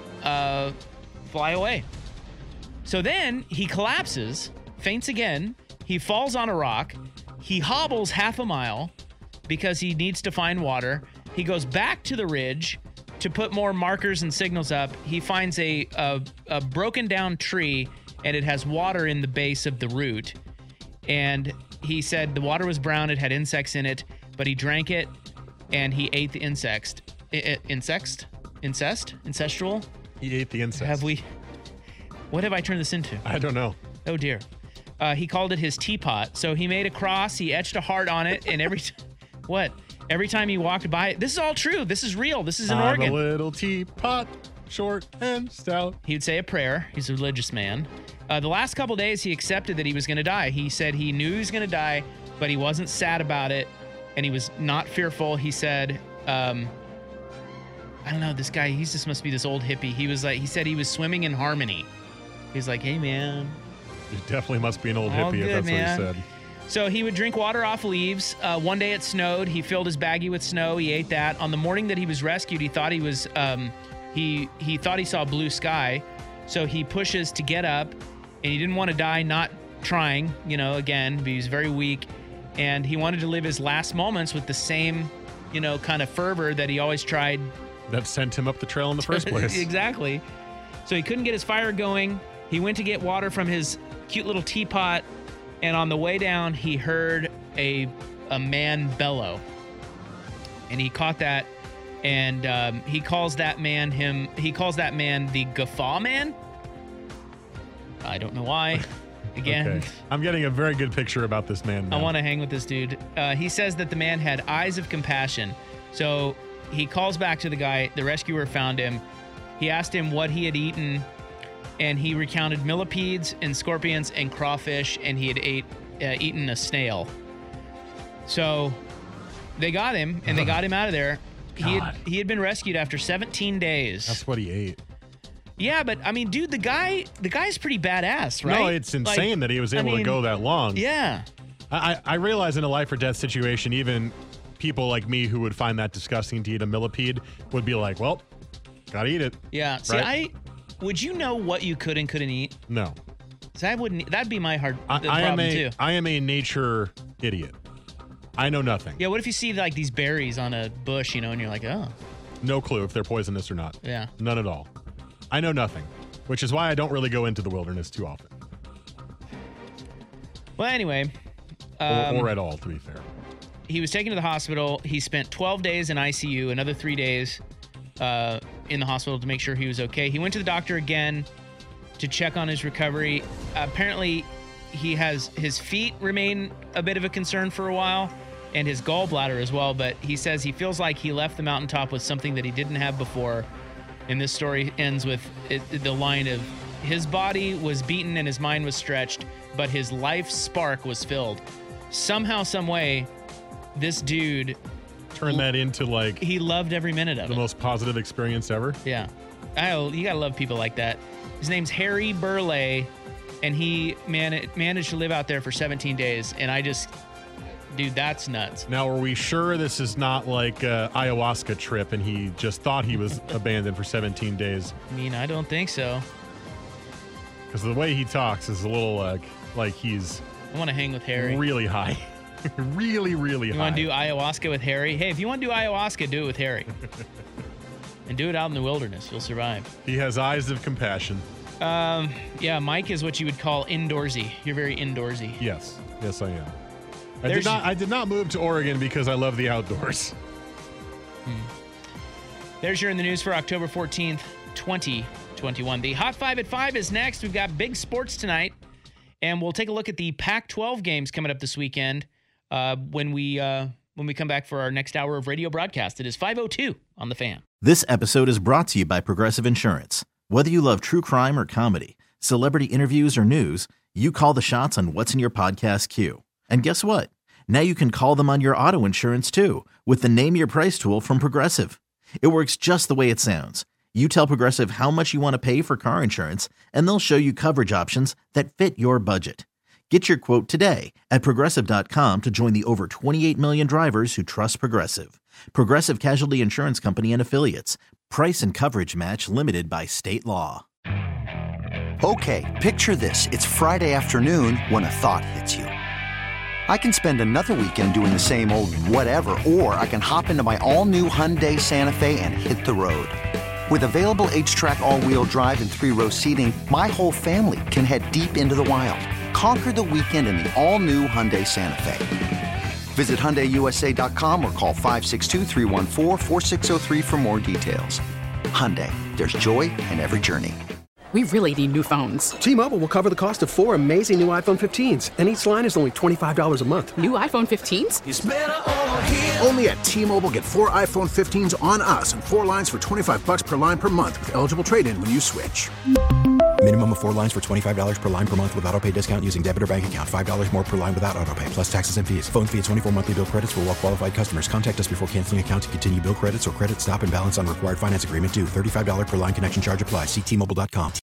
fly away. So then he collapses, faints again. He falls on a rock. He hobbles half a mile because he needs to find water. He goes back to the ridge to put more markers and signals up. He finds a broken down tree, and it has water in the base of the root. And he said the water was brown. It had insects in it, but he drank it and he ate the insect. Incest? Incestual? He ate the insect. What have I turned this into? I don't know. Oh, dear. He called it his teapot. So he made a cross. He etched a heart on it. And every time he walked by it, this is all true. This is real. This is in Oregon. I'm a little teapot, short and stout. He would say a prayer. He's a religious man. The last couple days, he accepted that he was going to die. He said he knew he was going to die, but he wasn't sad about it, and he was not fearful. He said, I don't know, this guy, he just must be this old hippie. He said he was swimming in harmony. He's like, hey, man. You definitely must be an old hippie if that's what he said. So he would drink water off leaves. One day it snowed. He filled his baggie with snow. He ate that. On the morning that he was rescued, he thought he was, he thought he saw blue sky. So he pushes to get up, and he didn't want to die not trying, again, but he was very weak. And he wanted to live his last moments with the same, kind of fervor that he always tried. That sent him up the trail in the first place. Exactly. So he couldn't get his fire going. He went to get water from his cute little teapot. And on the way down, he heard a man bellow. And he caught that. And he calls that man the Guffaw Man. I don't know why. Again, okay. I'm getting a very good picture about this man now. I want to hang with this dude. He says that the man had eyes of compassion. So he calls back to the guy. The rescuer found him. He asked him what he had eaten, and he recounted millipedes and scorpions and crawfish, and he had eaten a snail. So they got him, and they got him out of there. He had been rescued after 17 days. That's what he ate. Yeah, but I mean, dude, the guy's pretty badass, right? No, it's insane that he was able to go that long. Yeah. I realize in a life or death situation, even people like me who would find that disgusting to eat a millipede would be like, well, gotta eat it. Yeah. See, would you know what you could and couldn't eat? No. So that'd be my problem too. I am a nature idiot. I know nothing. Yeah, what if you see like these berries on a bush, and you're like, oh. No clue if they're poisonous or not. Yeah. None at all. I know nothing, which is why I don't really go into the wilderness too often. Well, anyway. Or at all, to be fair. He was taken to the hospital. He spent 12 days in ICU, another 3 days in the hospital to make sure he was okay. He went to the doctor again to check on his recovery. Apparently, his feet remain a bit of a concern for a while, and his gallbladder as well, but he says he feels like he left the mountaintop with something that he didn't have before. And this story ends with the line of, his body was beaten and his mind was stretched, but his life spark was filled. Somehow, some way, this dude turned that into he loved every minute of it. The most positive experience ever. Yeah. You gotta love people like that. His name's Harry Burley, and he managed to live out there for 17 days. And dude, that's nuts. Now, are we sure this is not like an ayahuasca trip and he just thought he was abandoned for 17 days? I mean, I don't think so. Because the way he talks is a little like he's... I want to hang with Harry. Really high. Really, really high. You want to do ayahuasca with Harry? Hey, if you want to do ayahuasca, do it with Harry. And do it out in the wilderness. You'll survive. He has eyes of compassion. Yeah, Mike is what you would call indoorsy. You're very indoorsy. Yes. Yes, I am. I did not move to Oregon because I love the outdoors. There's your In the News for October 14th, 2021. The Hot 5 at 5 is next. We've got big sports tonight, and we'll take a look at the Pac-12 games coming up this weekend when we come back for our next hour of radio broadcast. It is 5:02 on The Fan. This episode is brought to you by Progressive Insurance. Whether you love true crime or comedy, celebrity interviews or news, you call the shots on what's in your podcast queue. And guess what? Now you can call them on your auto insurance too with the Name Your Price tool from Progressive. It works just the way it sounds. You tell Progressive how much you want to pay for car insurance, and they'll show you coverage options that fit your budget. Get your quote today at Progressive.com to join the over 28 million drivers who trust Progressive. Progressive Casualty Insurance Company and Affiliates. Price and coverage match limited by state law. Okay, picture this. It's Friday afternoon when a thought hits you. I can spend another weekend doing the same old whatever, or I can hop into my all-new Hyundai Santa Fe and hit the road. With available H-Track all-wheel drive and 3-row seating, my whole family can head deep into the wild. Conquer the weekend in the all-new Hyundai Santa Fe. Visit HyundaiUSA.com or call 562-314-4603 for more details. Hyundai, there's joy in every journey. We really need new phones. T-Mobile will cover the cost of 4 amazing new iPhone 15s, and each line is only $25 a month. New iPhone 15s? It's better over here. Only at T-Mobile, get 4 iPhone 15s on us and 4 lines for $25 per line per month with eligible trade-in when you switch. Minimum of 4 lines for $25 per line per month with autopay discount using debit or bank account. $5 more per line without autopay, plus taxes and fees. Phone fee at 24 monthly bill credits for well-qualified customers. Contact us before canceling account to continue bill credits or credit stop and balance on required finance agreement due. $35 per line connection charge applies. See T-Mobile.com.